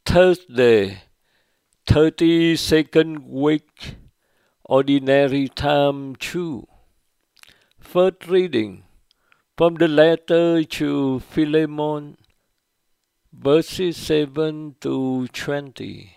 Thursday, 32nd week, Ordinary Time 2. First reading from the letter to Philemon, verses 7 to 20.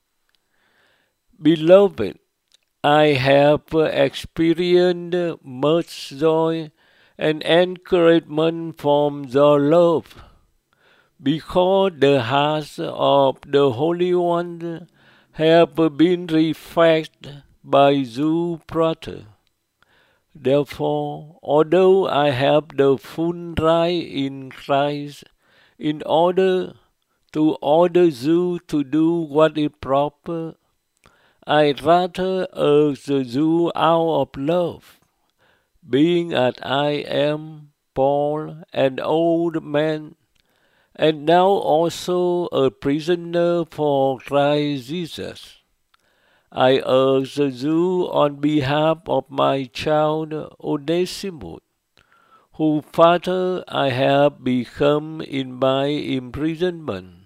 Beloved, I have experienced much joy and encouragement from your love, because the hearts of the holy ones have been refreshed by you, brother. Therefore, although I have the full right in Christ, in order to order you to do what is proper, I rather urge you out of love, being as I am, Paul, an old man, and now also a prisoner for Christ Jesus. I urge you on behalf of my child Onesimus, whose father I have become in my imprisonment,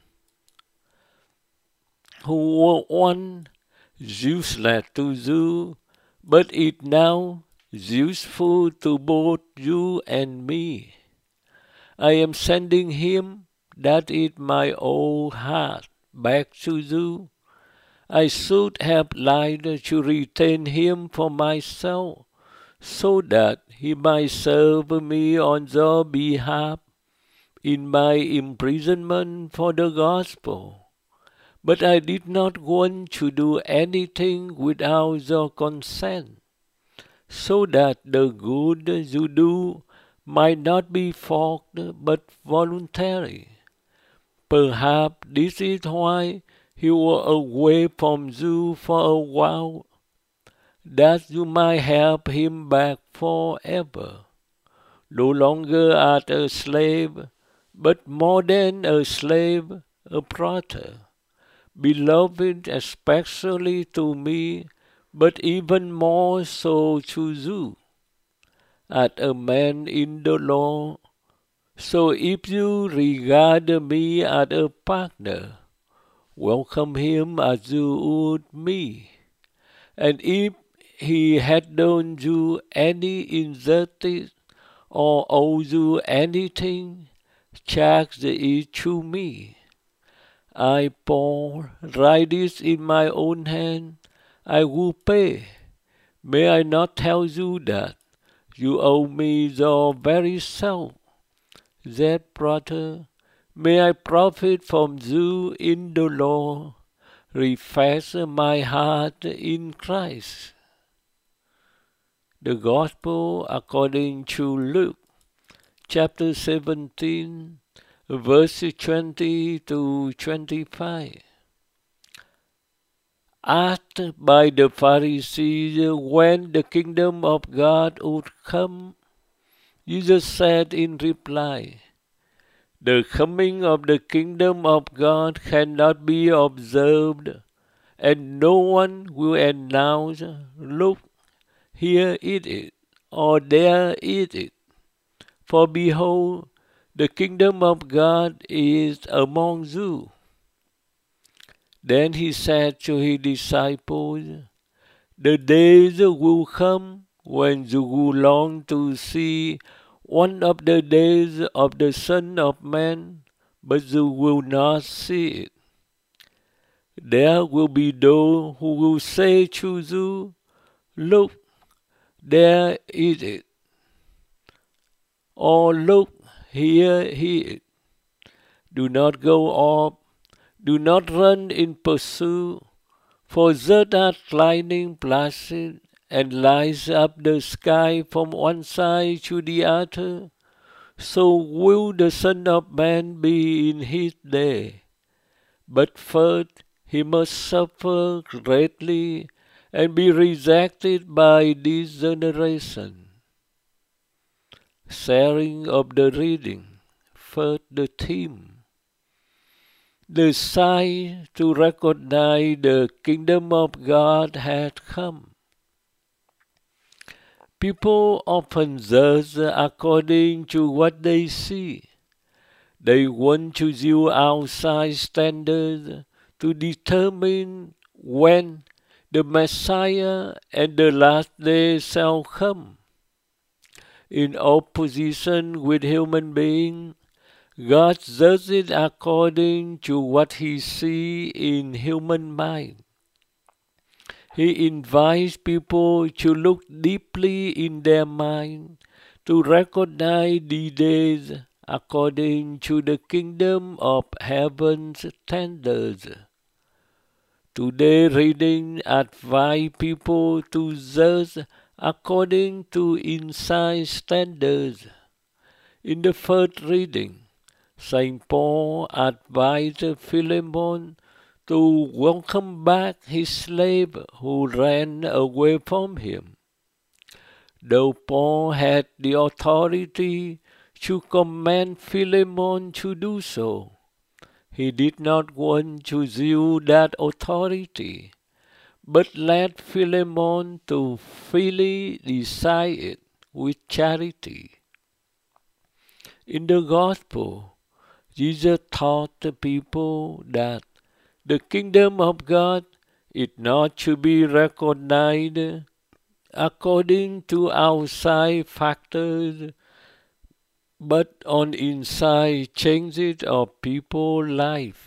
who once useless to you, but is now useful to both you and me. I am sending him, that is my old heart, back to you. I should have liked to retain him for myself, so that he might serve me on your behalf in my imprisonment for the gospel. But I did not want to do anything without your consent, so that the good you do might not be forced but voluntary. Perhaps this is why he was away from you for a while, that you might have him back forever, no longer as a slave, but more than a slave, a brother, beloved especially to me, but even more so to you, as a man in the law. So if you regard me as a partner, welcome him as you would me. And if he had done you any injustice or owes you anything, charge it to me. I, Paul, write this in my own hand. I will pay. May I not tell you that you owe me your very self? That, brother, may I profit from you in the Lord. Refresh my heart in Christ. The Gospel according to Luke, chapter 17, verses 20 to 25. Asked by the Pharisees when the kingdom of God would come, Jesus said in reply, the coming of the kingdom of God cannot be observed, and no one will announce, look, here it is, or there it is. For behold, the kingdom of God is among you. Then he said to his disciples, the days will come when you will long to see one of the days of the Son of Man, but you will not see it. There will be those who will say to you, look, there is it. Or look, here he is. Do not go off, do not run in pursuit, for just as lightning flashes and lights up the sky from one side to the other, so will the Son of Man be in his day. But first he must suffer greatly and be rejected by this generation. Sharing of the reading. First, the theme. The sign to recognize the kingdom of God had come. People often judge according to what they see. They want to use outside standards to determine when the Messiah and the last day shall come. In opposition with human beings, God judges according to what he sees in human mind. He invites people to look deeply in their mind to recognize the days according to the kingdom of heaven's standards. Today reading advise people to judge according to inside standards. In the first reading, Saint Paul advised Philemon to welcome back his slave who ran away from him. Though Paul had the authority to command Philemon to do so, he did not want to use that authority, but led Philemon to freely decide it with charity. In the Gospel, Jesus taught the people that the kingdom of God is not to be recognized according to outside factors, but on inside changes of people's life.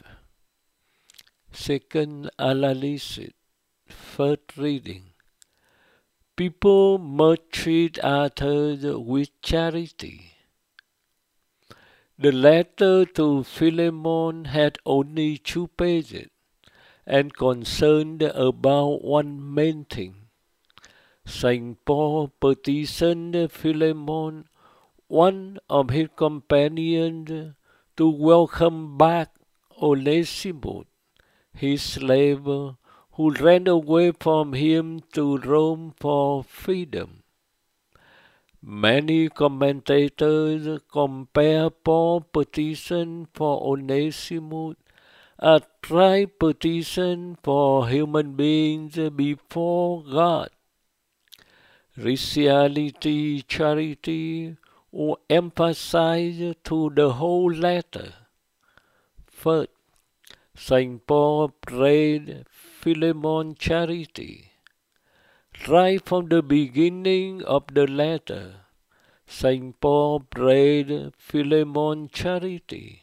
Second analysis. First reading. People must treat others with charity. The letter to Philemon had only 2 pages and concerned about one main thing. Saint Paul petitioned Philemon, one of his companions, to welcome back Onesimus, his slave, who ran away from him to Rome for freedom. Many commentators compare Paul's petition for Onesimus as true petition for human beings before God. Raciality, charity were emphasized through the whole letter. First, Saint Paul prayed Philemon charity. Right from the beginning of the letter, Saint Paul prayed Philemon charity.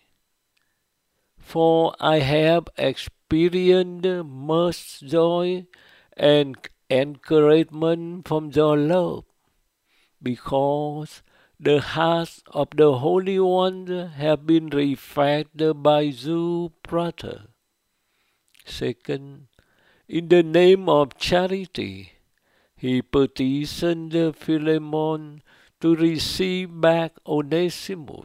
For I have experienced much joy and encouragement from your love, because the hearts of the holy ones have been refreshed by you, brother. Second, in the name of charity, he petitioned Philemon to receive back Onesimus.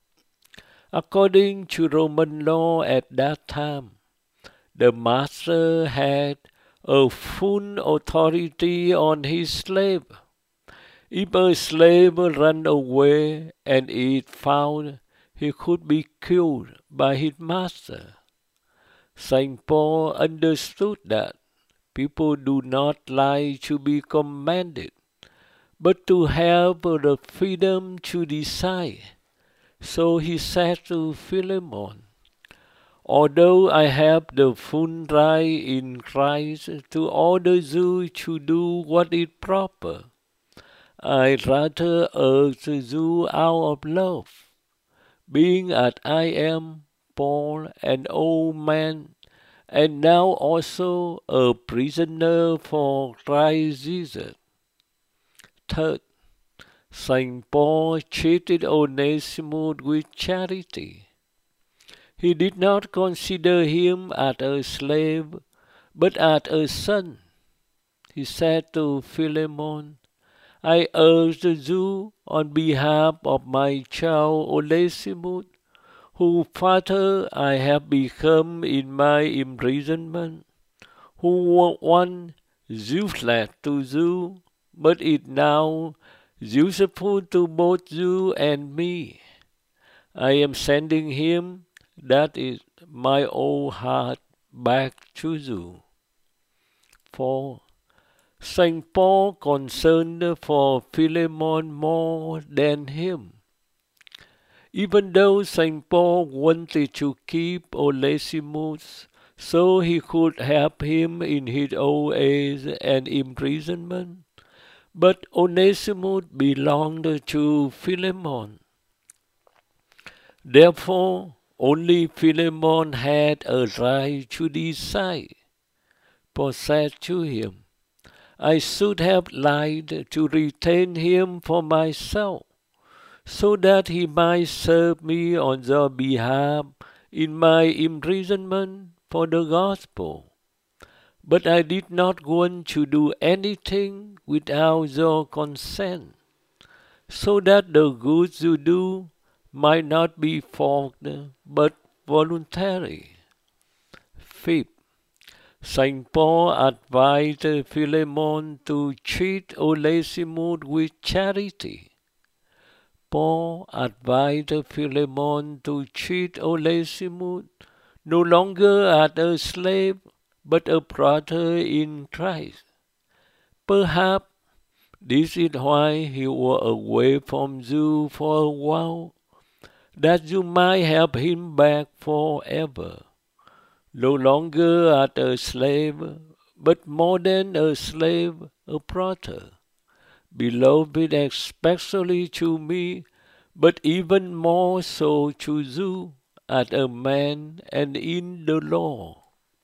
According to Roman law at that time, the master had a full authority on his slave. If a slave ran away and is found, he could be killed by his master. Saint Paul understood that people do not like to be commanded, but to have the freedom to decide. So he said to Philemon, although I have the full right in Christ to order you to do what is proper, I rather urge you out of love, being as I am, Paul, an old man, and now also a prisoner for Christ Jesus. Third, Saint Paul treated Onesimus with charity. He did not consider him as a slave, but as a son. He said to Philemon, I urge you on behalf of my child Onesimus, whose father I have become in my imprisonment, who was once useless to you, but is now useful to both you and me. I am sending him, that is my old heart, back to you. 4. Saint Paul concerned for Philemon more than him. Even though Saint Paul wanted to keep Onesimus so he could help him in his old age and imprisonment. But Onesimus belonged to Philemon. Therefore, only Philemon had a right to decide. Paul said to him, I should have liked to retain him for myself, so that he might serve me on your behalf in my imprisonment for the gospel. But I did not want to do anything without your consent, so that the good you do might not be forced, but voluntary. Fifth, Saint Paul advised Philemon to treat Onesimus with charity. Paul advised Philemon to treat Onesimus no longer as a slave, but a brother in Christ. Perhaps this is why he was away from you for a while, that you might have him back forever, no longer as a slave, but more than a slave, a brother, beloved especially to me, but even more so to you, as a man and in the law.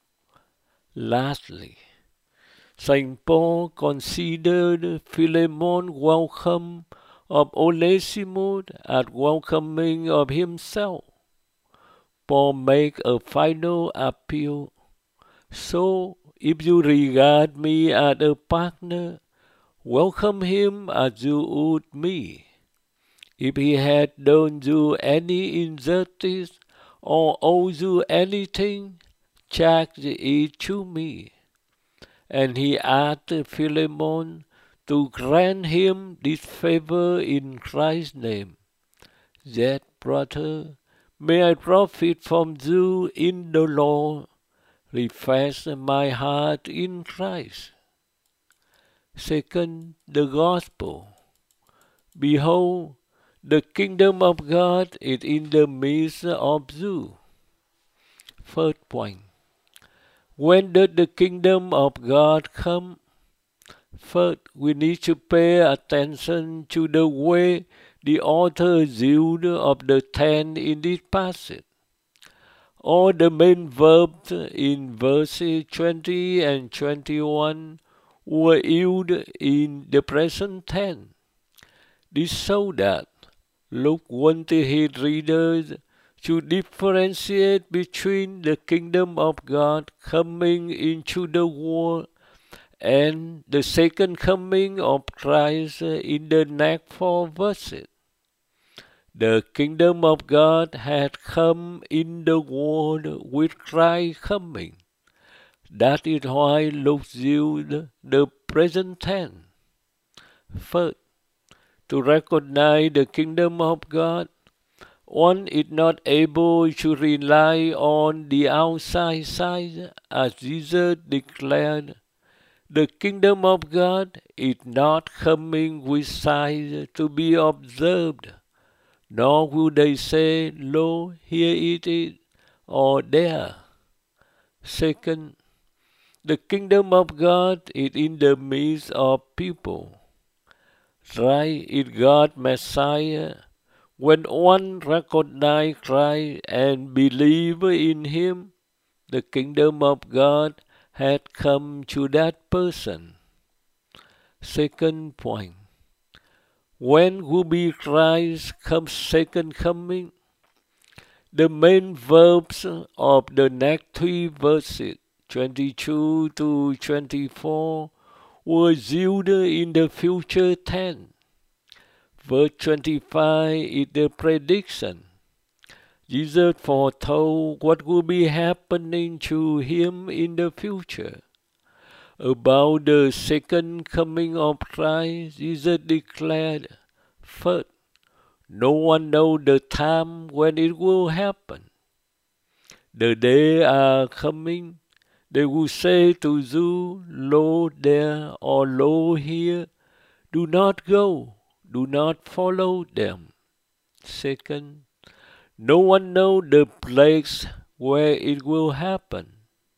Lastly, Saint Paul considered Philemon's welcome of Onesimus as welcoming of himself. Paul makes a final appeal. So, if you regard me as a partner, welcome him as you would me. If he had done you any injustice or owes you anything, charge it to me. And he asked Philemon to grant him this favor in Christ's name. Yet, brother, may I profit from you in the Lord. Refresh my heart in Christ. Second, the gospel. Behold, the kingdom of God is in the midst of you. Third point. When does the kingdom of God come? First, we need to pay attention to the way the author used of the tense in this passage. All the main verbs in verses 20 and 21 were used in the present tense. This shows that Luke wanted his readers to differentiate between the kingdom of God coming into the world and the second coming of Christ in the next 4 verses. The kingdom of God had come in the world with Christ coming. That is why Luke used the present tense. First, to recognize the kingdom of God, one is not able to rely on the outside side, as Jesus declared, the kingdom of God is not coming with signs to be observed, nor will they say, lo, here it is, or there. Second, the kingdom of God is in the midst of people. Right is God Messiah. When one recognizes Christ and believes in Him, the kingdom of God had come to that person. Second point. When will be Christ's second coming? The main verbs of the next 3 verses, 22 to 24, were used in the future tense. Verse 25 is the prediction. Jesus foretold what will be happening to him in the future. About the second coming of Christ, Jesus declared, first, no one knows the time when it will happen. The days are coming, they will say to you, lo there or lo here, do not go, do not follow them. Second, no one knows the place where it will happen.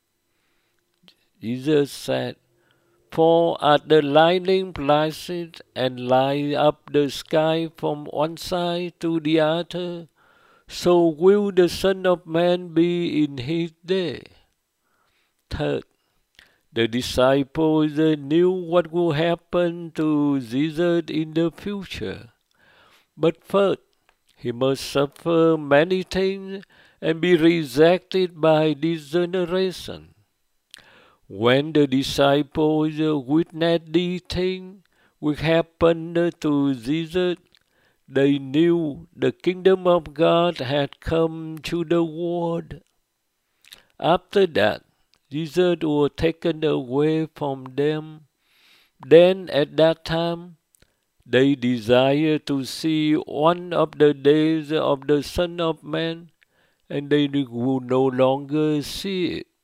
Jesus said, "For as the lightning flashes and lights up the sky from one side to the other, so will the Son of Man be in his day." Third, the disciples knew what would happen to Jesus in the future. But first, he must suffer many things and be rejected by this generation. When the disciples witnessed these things which happened to Jesus, they knew the kingdom of God had come to the world. After that, Jesus was taken away from them. Then at that time, they desired to see one of the days of the Son of Man, and they would no longer see it.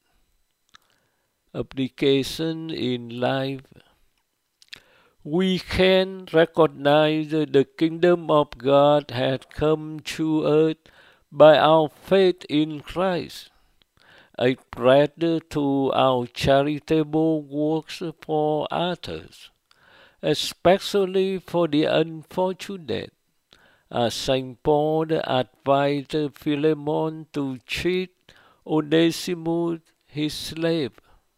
Application in life. We can recognize the kingdom of God had come to earth by our faith in Christ. Expressed to our charitable works for others, especially for the unfortunate, as St. Paul advised Philemon to treat Onesimus, his slave.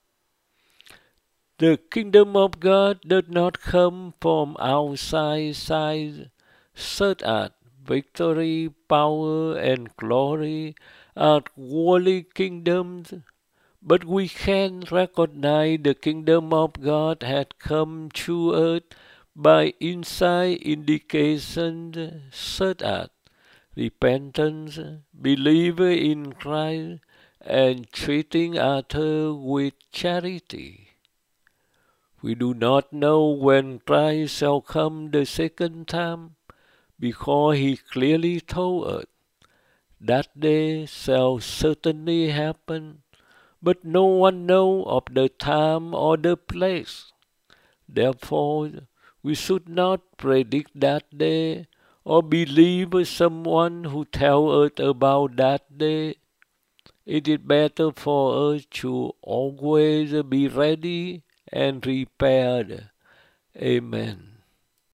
The kingdom of God does not come from outside signs, such as victory, power, and glory are worldly kingdoms, but we can recognize the kingdom of God had come to earth by inside indications such as repentance, belief in Christ, and treating others with charity. We do not know when Christ shall come the second time, because he clearly told us that day shall certainly happen, but no one knows of the time or the place. Therefore, we should not predict that day or believe someone who tells us about that day. It is better for us to always be ready and prepared. Amen.